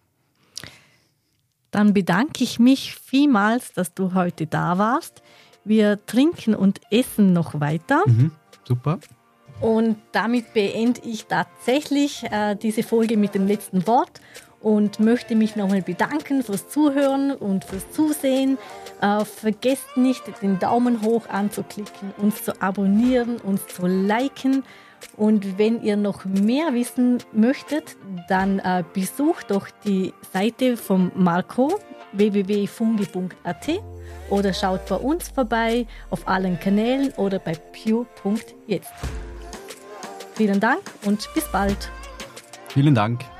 Dann bedanke ich mich vielmals, dass du heute da warst. Wir trinken und essen noch weiter. Mhm, super. Und damit beende ich tatsächlich äh, diese Folge mit dem letzten Wort und möchte mich nochmal bedanken fürs Zuhören und fürs Zusehen. Äh, vergesst nicht, den Daumen hoch anzuklicken, uns zu abonnieren, uns zu liken. Und wenn ihr noch mehr wissen möchtet, dann äh, besucht doch die Seite von Marco, w w w punkt fungi punkt a t, oder schaut bei uns vorbei auf allen Kanälen oder bei pure punkt jetzt. Vielen Dank und bis bald. Vielen Dank.